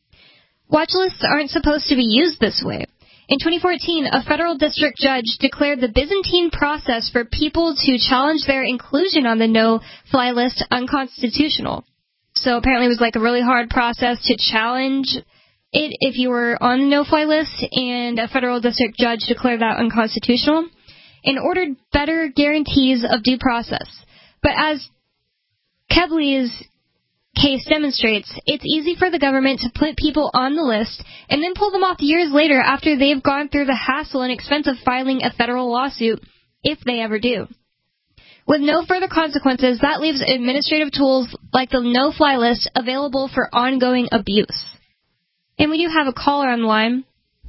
Watch lists aren't supposed to be used this way. In twenty fourteen, a federal district judge declared the Byzantine process for people to challenge their inclusion on the no-fly list unconstitutional. So apparently it was like a really hard process to challenge it if you were on the no-fly list, and a federal district judge declared that unconstitutional and ordered better guarantees of due process. But as Kebli's case demonstrates, it's easy for the government to put people on the list and then pull them off years later after they've gone through the hassle and expense of filing a federal lawsuit, if they ever do. With no further consequences, that leaves administrative tools like the no-fly list available for ongoing abuse. And we do have a caller on the line.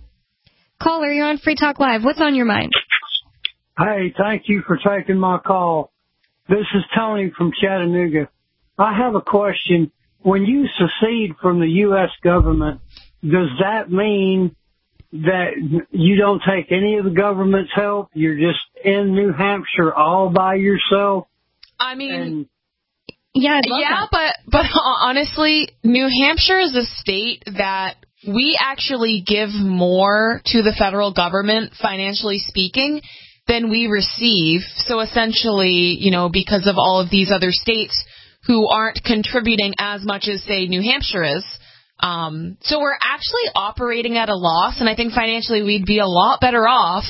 Caller, you're on Free Talk Live. What's on your mind? Hey, thank you for taking my call. This is Tony from Chattanooga. I have a question. When you secede from the U S government, does that mean that you don't take any of the government's help? You're just in New Hampshire all by yourself? I mean, and yeah, yeah, but but honestly, New Hampshire is a state that we actually give more to the federal government, financially speaking, than we receive. So essentially, you know, because of all of these other states who aren't contributing as much as, say, New Hampshire is. Um, so we're actually operating at a loss, and I think financially we'd be a lot better off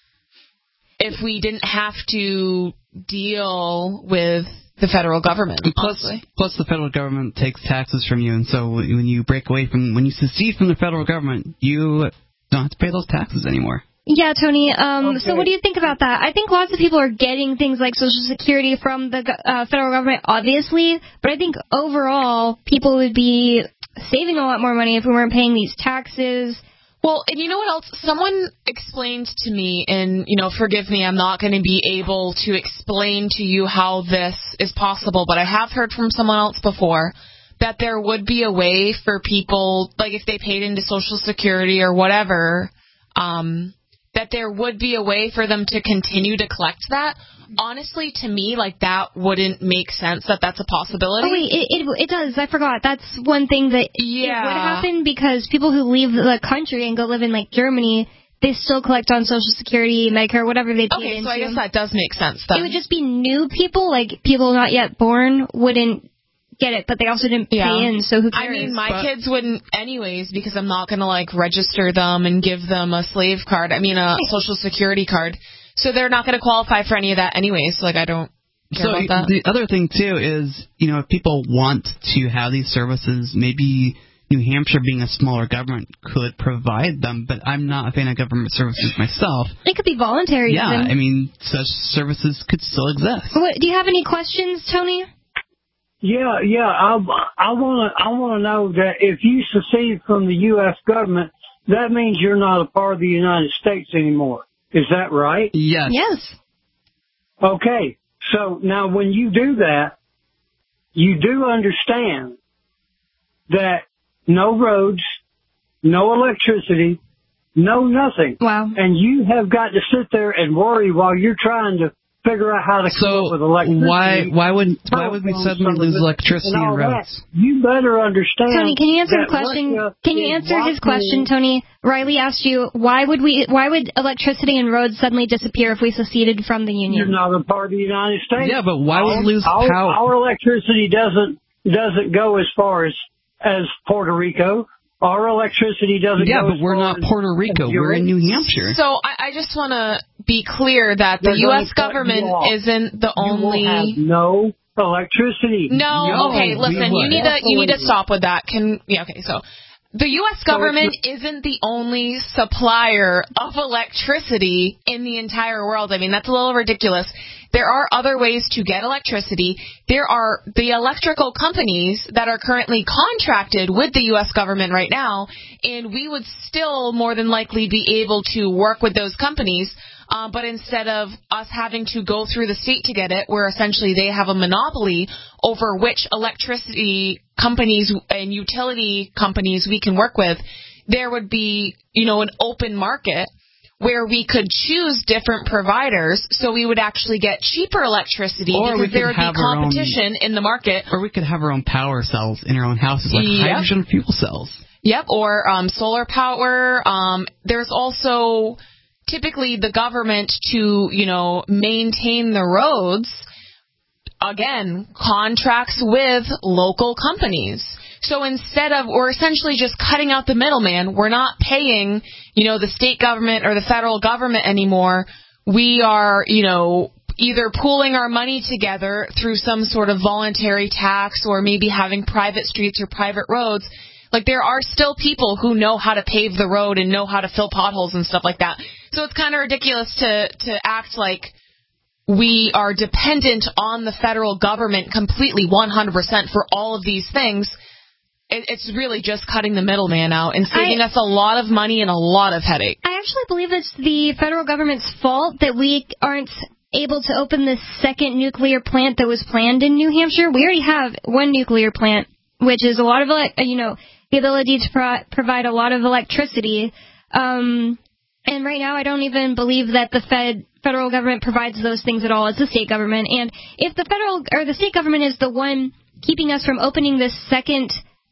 if we didn't have to deal with the federal government. Plus, plus, the federal government takes taxes from you, and so when you break away from, when you secede from the federal government, you don't have to pay those taxes anymore. Yeah, Tony. Um, okay. So what do you think about that? I think lots of people are getting things like Social Security from the uh, federal government, obviously, but I think overall people would be saving a lot more money if we weren't paying these taxes. Well, and you know what else? Someone explained to me, and, you know, forgive me, I'm not going to be able to explain to you how this is possible, but I have heard from someone else before that there would be a way for people, like if they paid into Social Security or whatever, um, that there would be a way for them to continue to collect that. Honestly, to me, like, that wouldn't make sense that that's a possibility. Oh, wait, it, it, it does. I forgot. That's one thing that yeah. it would happen, because people who leave the country and go live in, like, Germany, they still collect on Social Security, Medicare, whatever they pay Okay, into. so I guess that does make sense, then. It would just be new people, like people not yet born, wouldn't get it, but they also didn't yeah. pay in, so who cares? I mean, my but, kids wouldn't anyways, because I'm not going to, like, register them and give them a slave card, I mean, a Social Security card. So they're not going to qualify for any of that anyways, like, I don't care so about that. The other thing, too, is, you know, if people want to have these services, maybe New Hampshire, being a smaller government, could provide them, but I'm not a fan of government services myself. It could be voluntary. Yeah, even. I mean, such services could still exist. What, do you have any questions, Tony? Yeah, yeah. I I want to I want to know that if you secede from the U S government, that means you're not a part of the United States anymore. Is that right? Yes. Yes. Okay. So now when you do that, you do understand that no roads, no electricity, no nothing. Wow. And you have got to sit there and worry while you're trying to figure out how to come so up with electricity. why why would why would we suddenly lose electricity and, and roads? That. You better understand. Tony, can you answer the question? Russia can you answer his question, Tony? Riley asked you, why would we why would electricity and roads suddenly disappear if we seceded from the Union? You're not a part of the United States. Yeah, but why would we lose our, power? Our electricity doesn't doesn't go as far as as Puerto Rico. Our electricity doesn't yeah, go but as we're far not Puerto Rico. We're in New Hampshire. So I, I just want to be clear that the They're U S government isn't the you only. Will have no electricity. No, no okay, listen, you need to you need to stop with that. Can yeah, okay, so the U S government so isn't the only supplier of electricity in the entire world. I mean, that's a little ridiculous. There are other ways to get electricity. There are the electrical companies that are currently contracted with the U S government right now, and we would still more than likely be able to work with those companies. Uh, but instead of us having to go through the state to get it, where essentially they have a monopoly over which electricity companies and utility companies we can work with, there would be, you know, an open market where we could choose different providers, so we would actually get cheaper electricity or because there would be competition own, in the market. Or we could have our own power cells in our own houses, like yep. hydrogen fuel cells. Yep, or um, solar power. Um, there's also typically the government to, you know, maintain the roads, again, contracts with local companies. So instead of, we're essentially just cutting out the middleman. We're not paying, you know, the state government or the federal government anymore. We are, you know, either pooling our money together through some sort of voluntary tax or maybe having private streets or private roads. Like, there are still people who know how to pave the road and know how to fill potholes and stuff like that. So it's kind of ridiculous to, to act like we are dependent on the federal government completely one hundred percent for all of these things. It's really just cutting the middleman out and saving I, us a lot of money and a lot of headache. I actually believe it's the federal government's fault that we aren't able to open this second nuclear plant that was planned in New Hampshire. We already have one nuclear plant, which is a lot of, you know, the ability to pro- provide a lot of electricity. Um, and right now I don't even believe that the Fed federal government provides those things at all. It's the state government. And if the federal or the state government is the one keeping us from opening this second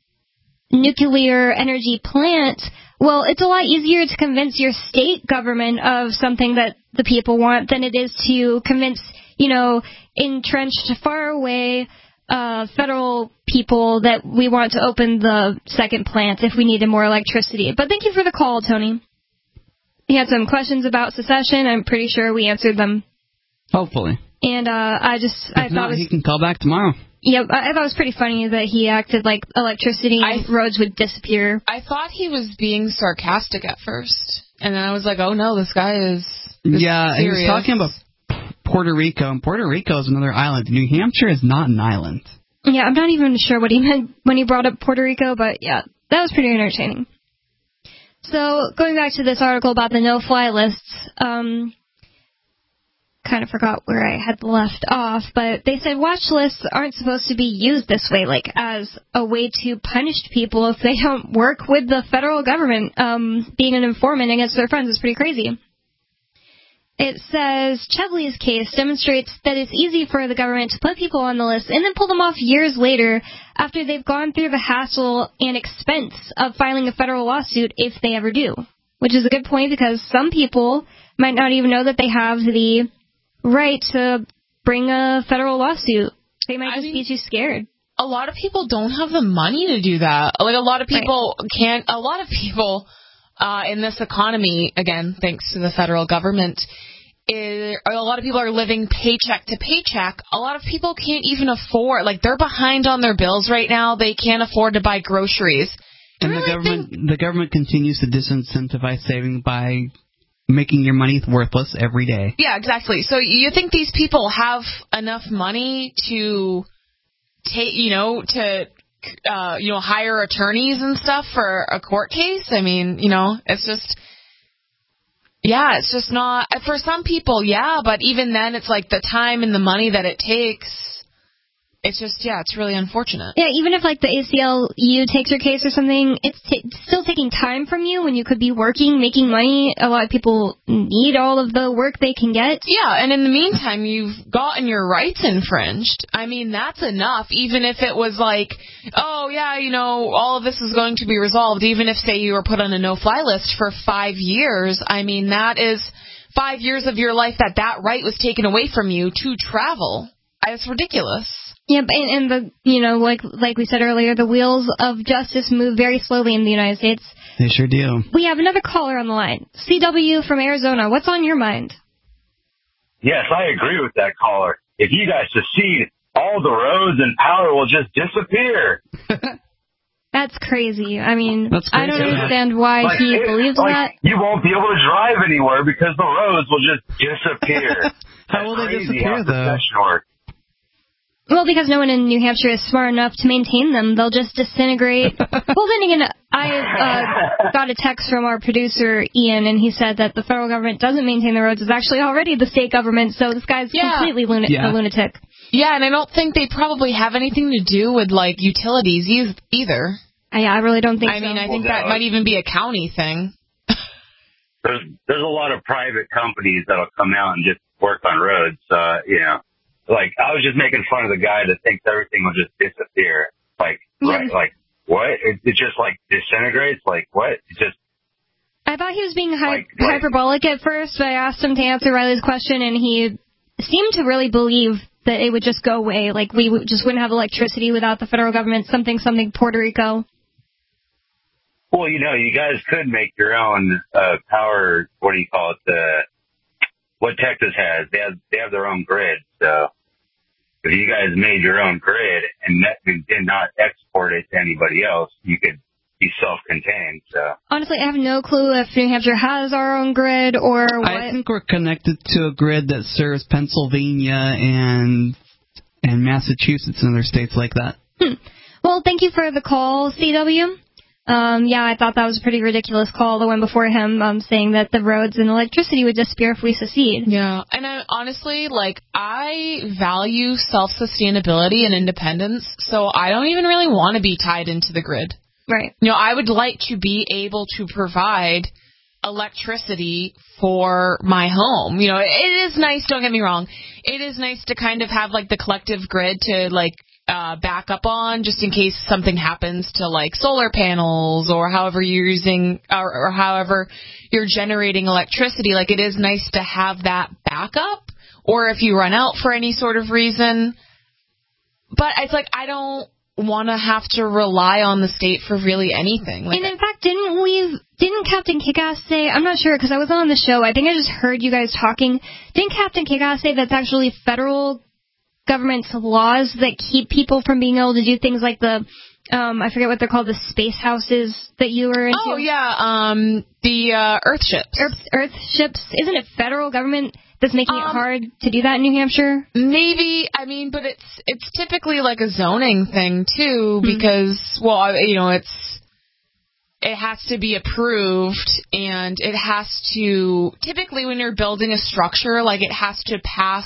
nuclear energy plant, well, it's a lot easier to convince your state government of something that the people want than it is to convince, you know, entrenched, far away uh, federal people that we want to open the second plant if we needed more electricity. But thank you for the call, Tony. He had some questions about secession. I'm pretty sure we answered them. Hopefully. And uh, I just, if I thought not, it was, he can call back tomorrow. Yeah, I thought it was pretty funny that he acted like electricity and I, roads would disappear. I thought he was being sarcastic at first, and then I was like, oh no, this guy is this Yeah, is he was talking about Puerto Rico, and Puerto Rico is another island. New Hampshire is not an island. Yeah, I'm not even sure what he meant when he brought up Puerto Rico, but yeah, that was pretty entertaining. So, going back to this article about the no-fly lists, um, kind of forgot where I had left off, but they said watch lists aren't supposed to be used this way, like as a way to punish people if they don't work with the federal government. Um, being an informant against their friends is pretty crazy. It says Chevley's case demonstrates that it's easy for the government to put people on the list and then pull them off years later after they've gone through the hassle and expense of filing a federal lawsuit if they ever do. Which is a good point because some people might not even know that they have the right to bring a federal lawsuit. They might just I mean, be too scared. A lot of people don't have the money to do that. Like, a lot of people right. can't, a lot of people uh, in this economy, again, thanks to the federal government, is, a lot of people are living paycheck to paycheck. A lot of people can't even afford, like, they're behind on their bills right now. They can't afford to buy groceries. And really the government, think, the government continues to disincentivize saving by making your money worthless every day. Yeah, exactly. So you think these people have enough money to take, you know, to, uh, you know, hire attorneys and stuff for a court case? I mean, you know, it's just, yeah, it's just not, for some people, yeah, but even then it's like the time and the money that it takes. It's just, yeah, it's really unfortunate. Yeah, even if, like, the A C L U takes your case or something, it's t- still taking time from you when you could be working, making money. A lot of people need all of the work they can get. Yeah, and in the meantime, you've gotten your rights infringed. I mean, that's enough, even if it was like, oh, yeah, you know, all of this is going to be resolved, even if, say, you were put on a no-fly list for five years. I mean, that is five years of your life that that right was taken away from you to travel. It's ridiculous. Yeah, and, and the you know, like like we said earlier, the wheels of justice move very slowly in the United States. They sure do. We have another caller on the line. C W from Arizona. What's on your mind? Yes, I agree with that caller. If you guys secede, all the roads and power will just disappear. That's crazy. I mean, That's crazy. I don't understand why like, he it, believes like, that. You won't be able to drive anywhere because the roads will just disappear. How will they disappear, though? Well, because no one in New Hampshire is smart enough to maintain them. They'll just disintegrate. Well, then again, I uh, got a text from our producer, Ian, and he said that the federal government doesn't maintain the roads. It's actually already the state government, so this guy's yeah. completely luna- yeah. a lunatic. Yeah, and I don't think they probably have anything to do with, like, utilities e- either. Uh, yeah, I really don't think I so. I mean, I well, think no, that might even be a county thing. There's, there's a lot of private companies that'll come out and just work on roads, uh, you know. Like, I was just making fun of the guy that thinks everything will just disappear. Like, yeah. right, like, what? It, it just, like, disintegrates? Like, what? It just... I thought he was being hy- like, like, hyperbolic at first, but I asked him to answer Riley's question, and he seemed to really believe that it would just go away. Like, we would, just wouldn't have electricity without the federal government, something, something, Puerto Rico. Well, you know, you guys could make your own uh, power, what do you call it, uh, what Texas has. They have, they have their own grid, so... If you guys made your own grid and did not export it to anybody else, you could be self-contained. So honestly, I have no clue if New Hampshire has our own grid or what. I think we're connected to a grid that serves Pennsylvania and and Massachusetts and other states like that. Hmm. Well, thank you for the call, C W. Um, yeah, I thought that was a pretty ridiculous call, the one before him, um, saying that the roads and electricity would disappear if we secede. Yeah, and I, honestly, like, I value self-sustainability and independence, so I don't even really want to be tied into the grid. Right. You know, I would like to be able to provide electricity for my home. You know, it is nice, don't get me wrong, it is nice to kind of have, like, the collective grid to, like, Uh, back up on, just in case something happens to, like, solar panels or however you're using or, or however you're generating electricity. Like, it is nice to have that backup, or if you run out for any sort of reason. But it's like, I don't want to have to rely on the state for really anything. Like, and in fact, didn't we, didn't Captain Kickass say, I'm not sure because I was on the show, I think I just heard you guys talking, didn't Captain Kickass say that's actually federal government's laws that keep people from being able to do things like the, um, I forget what they're called, the space houses that you were into? Oh, yeah, um, the uh, Earth ships. Earth, Earth ships. Isn't it federal government that's making um, it hard to do that in New Hampshire? Maybe, I mean, but it's it's typically like a zoning thing, too, because, mm-hmm. well, you know, it's, it has to be approved, and it has to, typically when you're building a structure, like, it has to pass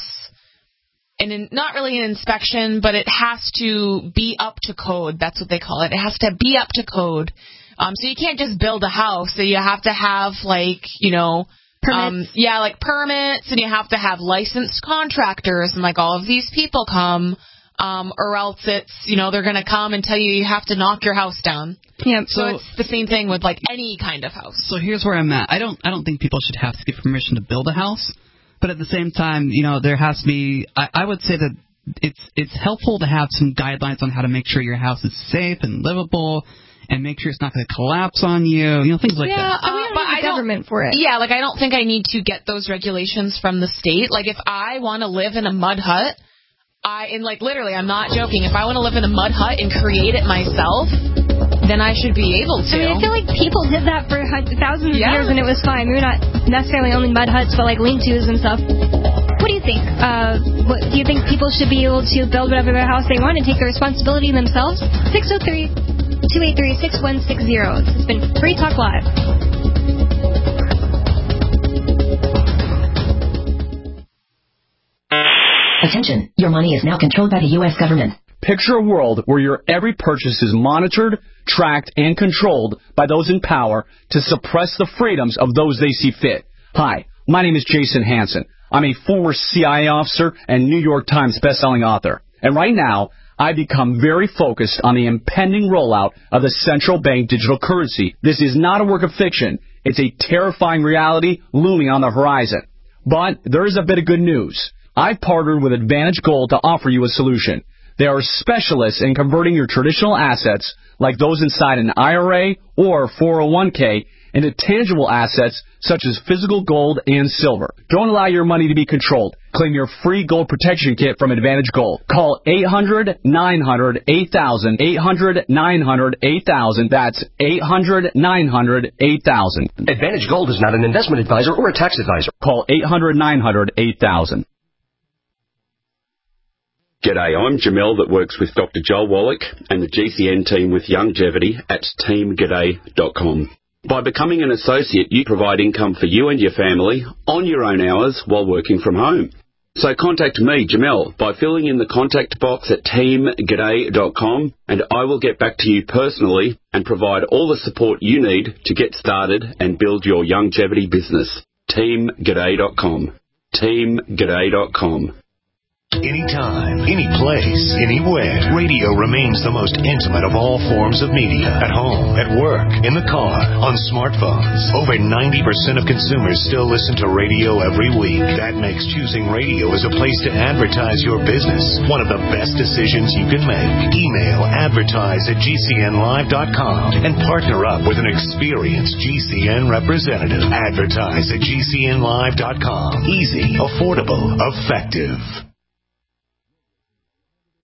And in, not really an inspection, but it has to be up to code. That's what they call it. It has to be up to code. Um, so you can't just build a house. So you have to have, like, you know, permits. Um, yeah, like permits, and you have to have licensed contractors, and like all of these people come, um, or else it's, you know, they're going to come and tell you you have to knock your house down. Yeah. So, so it's the same thing with like any kind of house. So here's where I'm at. I don't, I don't think people should have to get permission to build a house. But at the same time, you know, there has to be, I, I would say that it's it's helpful to have some guidelines on how to make sure your house is safe and livable and make sure it's not going to collapse on you, you know, things like yeah, that. Yeah, uh, but I government for it. Yeah, like I don't think I need to get those regulations from the state. Like if I want to live in a mud hut, I, and like literally, I'm not joking, if I want to live in a mud hut and create it myself, then I should be able to. I mean, I feel like people did that for thousands of yeah. years and it was fine. Maybe not necessarily only mud huts, but like lean-tos and stuff. What do you think? Uh, what, do you think people should be able to build whatever their house they want and take the responsibility themselves? six oh three, two eight three, six one six zero. It's been Free Talk Live. Attention, your money is now controlled by the U S government. Picture a world where your every purchase is monitored, tracked, and controlled by those in power to suppress the freedoms of those they see fit. Hi, my name is Jason Hansen. I'm a former C I A officer and New York Times bestselling author. And right now, I've become very focused on the impending rollout of the central bank digital currency. This is not a work of fiction. It's a terrifying reality looming on the horizon. But there is a bit of good news. I've partnered with Advantage Gold to offer you a solution. They are specialists in converting your traditional assets, like those inside an I R A or four oh one k, into tangible assets such as physical gold and silver. Don't allow your money to be controlled. Claim your free gold protection kit from Advantage Gold. Call eight hundred, nine hundred, eight thousand, eight hundred, nine hundred, eight thousand. That's eight hundred, nine hundred, eight thousand. Advantage Gold is not an investment advisor or a tax advisor. Call eight hundred, nine hundred, eight thousand. G'day, I'm Jamel that works with Doctor Joel Wallach and the G C N team with Longevity at team g'day dot com. By becoming an associate, you provide income for you and your family on your own hours while working from home. So contact me, Jamel, by filling in the contact box at team g'day dot com, and I will get back to you personally and provide all the support you need to get started and build your longevity business. team g'day dot com. team g'day dot com. Anytime, any place, anywhere, radio remains the most intimate of all forms of media. At home, at work, in the car, on smartphones. Over ninety percent of consumers still listen to radio every week. That makes choosing radio as a place to advertise your business one of the best decisions you can make. Email advertise at G C N live dot com and partner up with an experienced G C N representative. Advertise at G C N live dot com. Easy, affordable, effective.